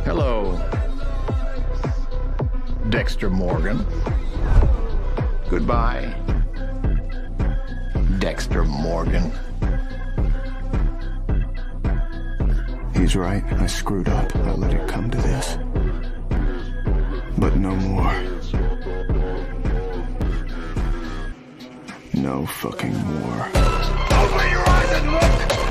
Hello, Dexter Morgan. Goodbye, Dexter Morgan. He's right. I screwed up. I let it come to this. But no more. No fucking more. Open your eyes and look!